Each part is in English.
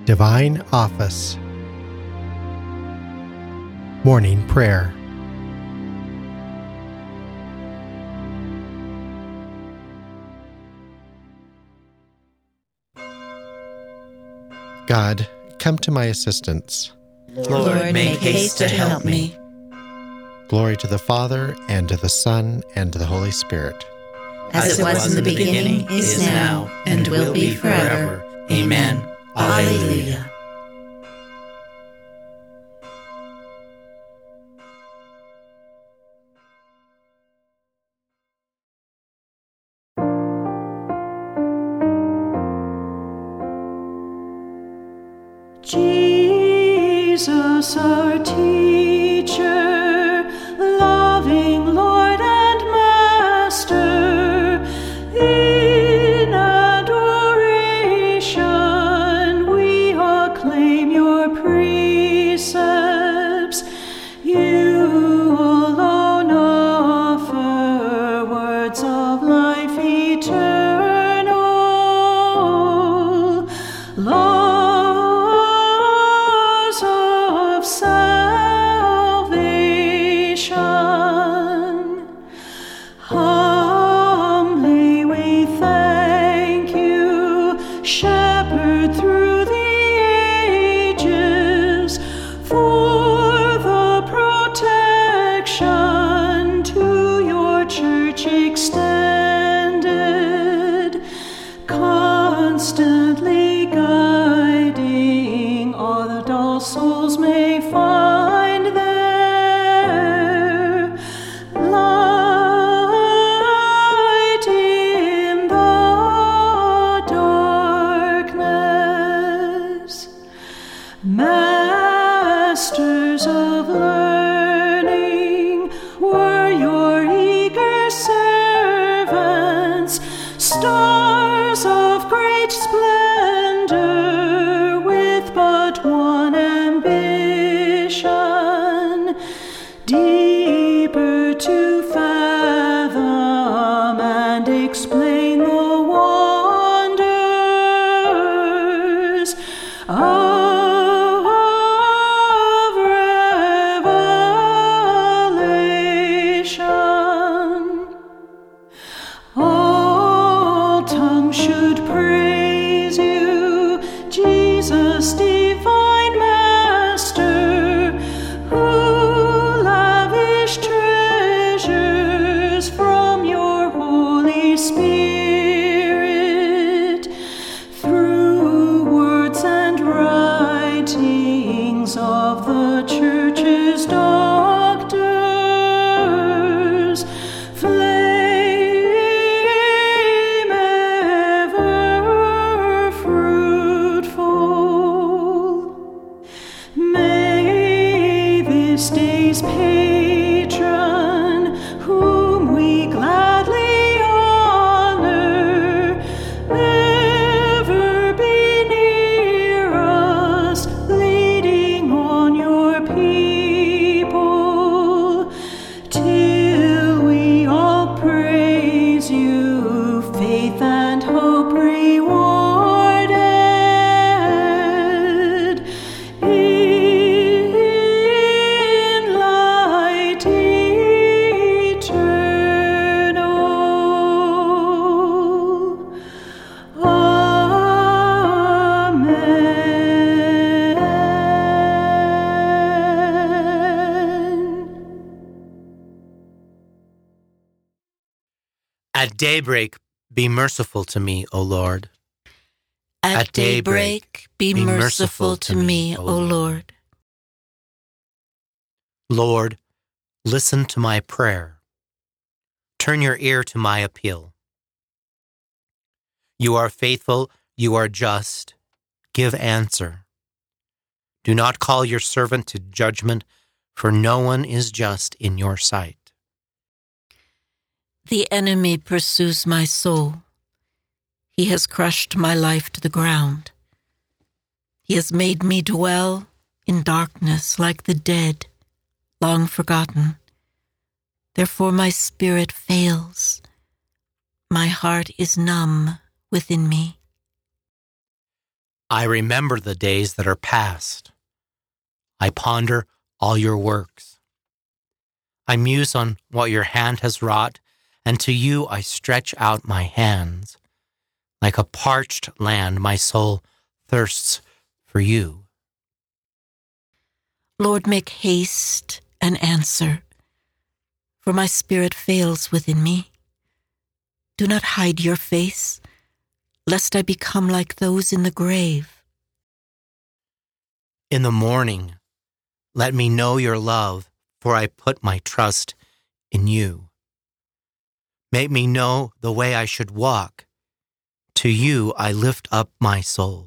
Divine Office. Morning Prayer. God, come to my assistance. Lord, make haste to help me. Glory to the Father, and to the Son, and to the Holy Spirit. As it was in the beginning, is now, and will be forever. Amen. Alleluia. Jesus, our teacher, loving Lord and Master, in adoration we acclaim your precepts. You alone offer words of life eternal. Of salvation. Humbly we thank you, Shepherd through the ages, for the protection to your church extended, constantly guiding all the dull souls may find there light in the darkness. Masters of learning were your eager servants, stars of great splendor with but one ambition, deeper to fathom and explain the wonders of revelation. All tongues should praise you, Jesus, divine Master, who lavished treasures from your Holy Spirit through words and writings of the Church's doctors. Flame ever fruitful. May this day's patron, whom we gladly honor, ever be near us, leading on your people, till we all praise you, faith and hope rewarded, in light eternal. Amen. At daybreak, be merciful to me, O Lord. At daybreak, be merciful to me, O Lord. Lord, listen to my prayer. Turn your ear to my appeal. You are faithful, you are just. Give answer. Do not call your servant to judgment, for no one is just in your sight. The enemy pursues my soul. He has crushed my life to the ground. He has made me dwell in darkness like the dead, long forgotten. Therefore my spirit fails. My heart is numb within me. I remember the days that are past. I ponder all your works. I muse on what your hand has wrought, and to you I stretch out my hands. Like a parched land, my soul thirsts for you. Lord, make haste and answer, for my spirit fails within me. Do not hide your face, lest I become like those in the grave. In the morning, let me know your love, for I put my trust in you. Make me know the way I should walk. To you I lift up my soul.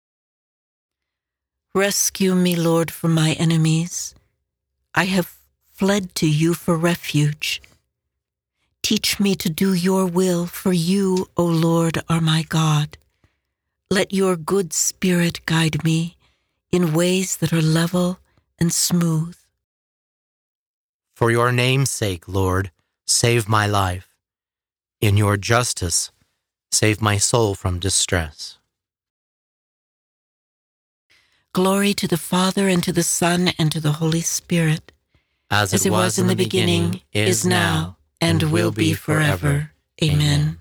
Rescue me, Lord, from my enemies. I have fled to you for refuge. Teach me to do your will, for you, O Lord, are my God. Let your good spirit guide me in ways that are level and smooth. For your name's sake, Lord, save my life. In your justice, save my soul from distress. Glory to the Father, and to the Son, and to the Holy Spirit. As it was in the beginning, is now, and will be forever. Amen.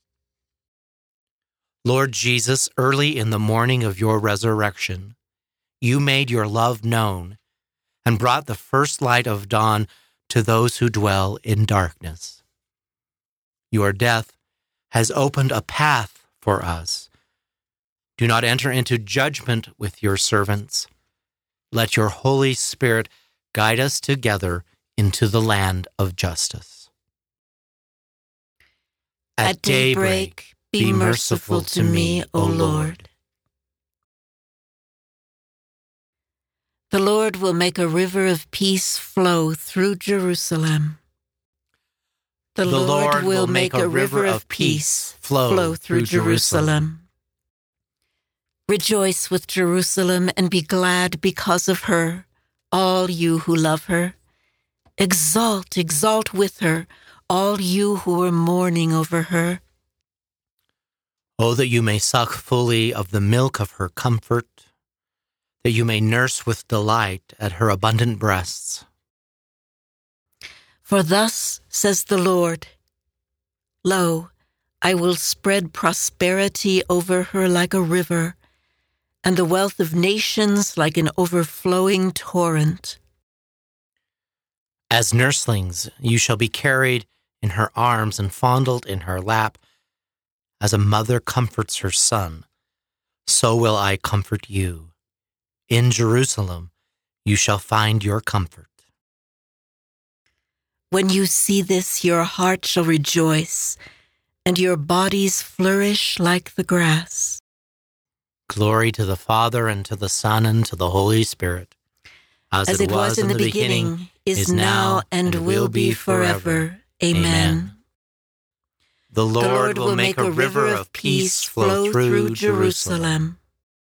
Lord Jesus, early in the morning of your resurrection, you made your love known and brought the first light of dawn to those who dwell in darkness. Your death has opened a path for us. Do not enter into judgment with your servants. Let your Holy Spirit guide us together into the land of justice. At daybreak, be merciful to me, O Lord. The Lord will make a river of peace flow through Jerusalem. The Lord will make a river of peace flow through Jerusalem. Rejoice with Jerusalem and be glad because of her, all you who love her. Exalt, exalt with her, all you who are mourning over her. Oh, that you may suck fully of the milk of her comfort, that you may nurse with delight at her abundant breasts. For thus says the Lord, Lo, I will spread prosperity over her like a river, and the wealth of nations like an overflowing torrent. As nurslings, you shall be carried in her arms and fondled in her lap. As a mother comforts her son, so will I comfort you. In Jerusalem, you shall find your comfort. When you see this, your heart shall rejoice, and your bodies flourish like the grass. Glory to the Father, and to the Son, and to the Holy Spirit. As it was in the beginning, is now, and will be forever. Amen. The Lord will make a river of peace flow through Jerusalem.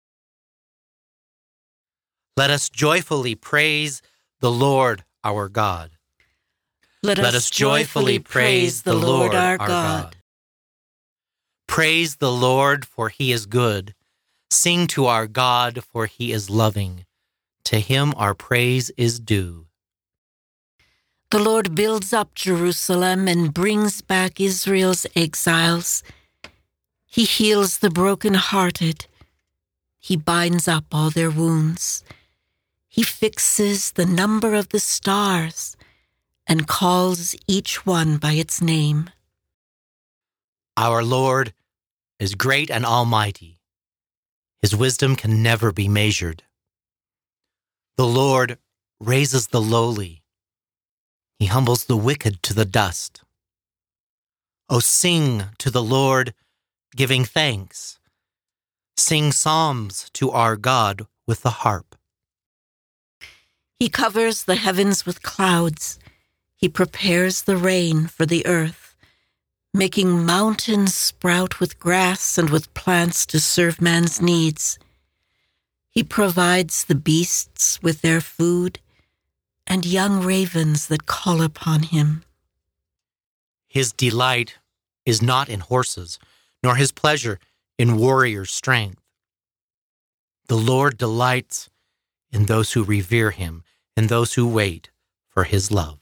Let us joyfully praise the Lord our God. Let us joyfully praise the Lord our God. Praise the Lord, for he is good. Sing to our God, for he is loving. To him our praise is due. The Lord builds up Jerusalem and brings back Israel's exiles. He heals the brokenhearted. He binds up all their wounds. He fixes the number of the stars and calls each one by its name. Our Lord is great and almighty. His wisdom can never be measured. The Lord raises the lowly. He humbles the wicked to the dust. O sing to the Lord, giving thanks. Sing psalms to our God with the harp. He covers the heavens with clouds. He prepares the rain for the earth, making mountains sprout with grass and with plants to serve man's needs. He provides the beasts with their food and young ravens that call upon him. His delight is not in horses, nor his pleasure in warrior strength. The Lord delights in those who revere him, in those who wait for his love.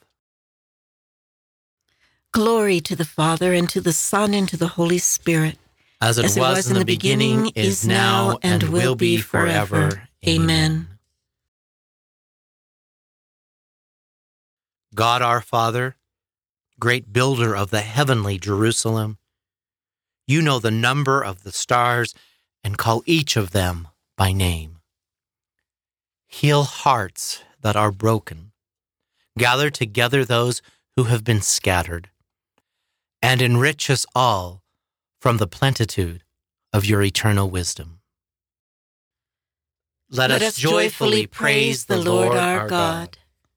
Glory to the Father, and to the Son, and to the Holy Spirit. As it was in the beginning, is now, and will be forever. Amen. God our Father, great builder of the heavenly Jerusalem, you know the number of the stars and call each of them by name. Heal hearts that are broken. Gather together those who have been scattered, and enrich us all from the plenitude of your eternal wisdom. Let us joyfully praise the Lord our God.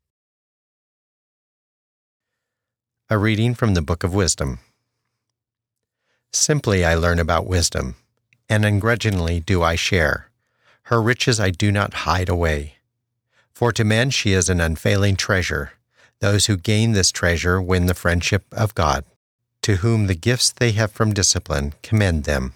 A reading from the Book of Wisdom. Simply I learn about wisdom, and ungrudgingly do I share. Her riches I do not hide away. For to men she is an unfailing treasure. Those who gain this treasure win the friendship of God. To whom the gifts they have from discipline commend them.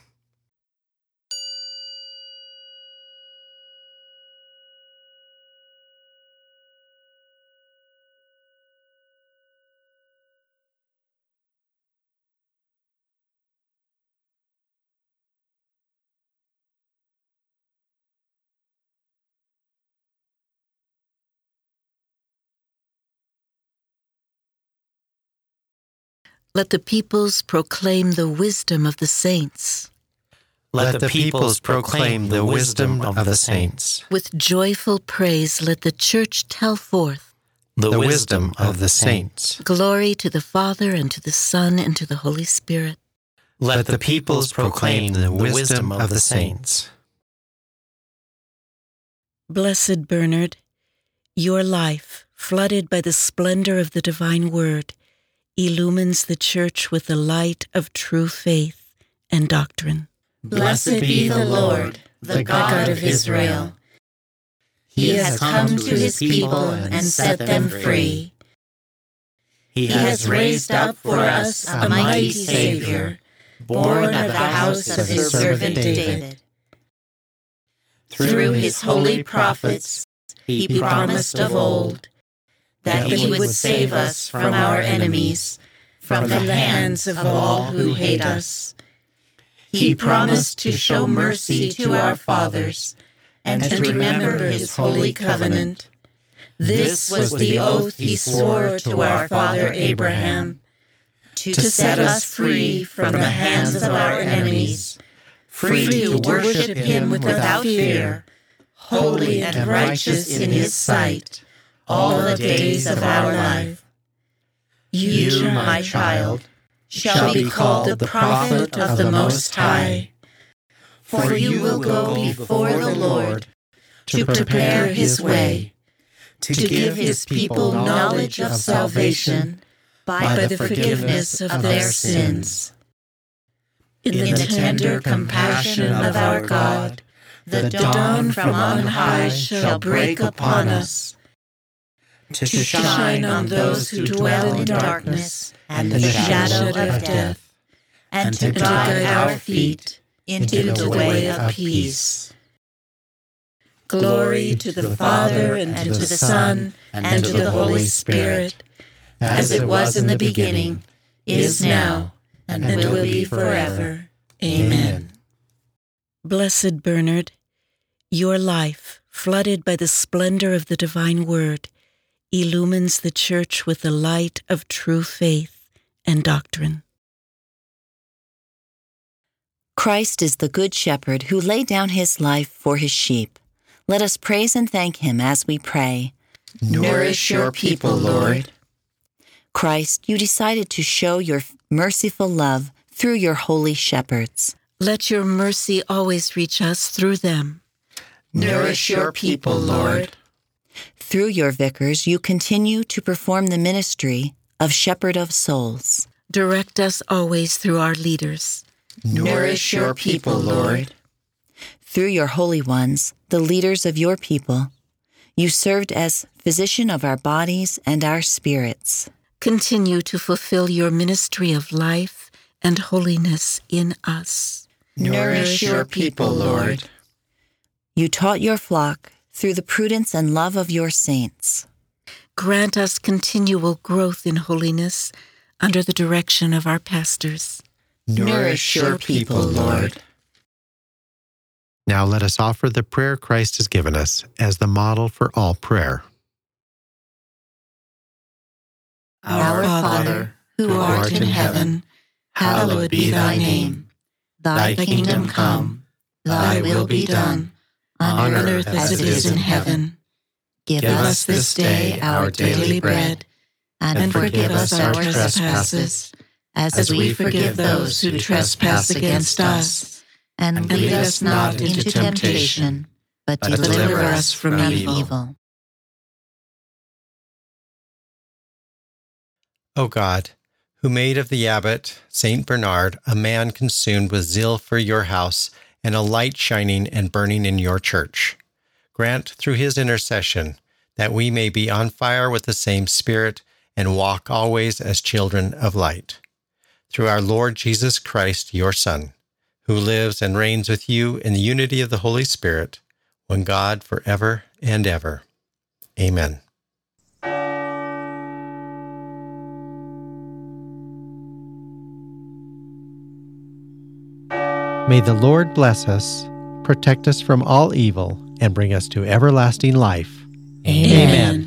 Let the peoples proclaim the wisdom of the saints. Let the peoples proclaim the wisdom of the saints. With joyful praise let the church tell forth The wisdom of the saints. glory to the Father, and to the Son, and to the Holy Spirit. Let the peoples proclaim the wisdom of the saints. Blessed Bernard, your life, flooded by the splendor of the divine word, illumines the church with the light of true faith and doctrine. Blessed be the Lord, the God of Israel. He has come to his people and set them free. He has raised up for us a mighty Savior, born of the house of his servant David. Through his holy prophets, he promised of old that he would save us from our enemies, from the hands of all who hate us. He promised to show mercy to our fathers and to remember his holy covenant. This was the oath he swore to our father Abraham, to set us free from the hands of our enemies, free to worship him without fear, holy and righteous in his sight, all the days of our life. You, my child, shall be called the prophet of the Most High, for you will go before the Lord to prepare his way, to give his people knowledge of salvation by the forgiveness of their sins. In the tender compassion of our God, the dawn from on high shall break upon us, to shine on those who dwell in darkness and the shadow of death, and to guide our feet into the way of peace. Glory to the Father, and to the Son, and to the Holy Spirit, as it was in the beginning, is now, and will be forever. Amen. Blessed Bernard, your life, flooded by the splendor of the divine word, illumines the church with the light of true faith and doctrine. Christ is the good shepherd who laid down his life for his sheep. Let us praise and thank him as we pray. Nourish your people, Lord. Christ, you decided to show your merciful love through your holy shepherds. Let your mercy always reach us through them. Nourish your people, Lord. Through your vicars, you continue to perform the ministry of shepherd of souls. Direct us always through our leaders. Nourish your people, Lord. Through your holy ones, the leaders of your people, you served as physician of our bodies and our spirits. Continue to fulfill your ministry of life and holiness in us. Nourish your people, Lord. You taught your flock through the prudence and love of your saints. Grant us continual growth in holiness under the direction of our pastors. Nourish your people, Lord. Now let us offer the prayer Christ has given us as the model for all prayer. Our Father, who art in heaven, hallowed be thy name. Thy kingdom come, thy will be done, on earth as it is in heaven. Give us this day our daily bread, and forgive us our trespasses, as we forgive those who trespass against us. And lead us not into temptation, but deliver us from evil. O God, who made of the abbot, Saint Bernard, a man consumed with zeal for your house and a light shining and burning in your church, grant through his intercession that we may be on fire with the same Spirit and walk always as children of light. Through our Lord Jesus Christ, your Son, who lives and reigns with you in the unity of the Holy Spirit, one God forever and ever. Amen. May the Lord bless us, protect us from all evil, and bring us to everlasting life. Amen.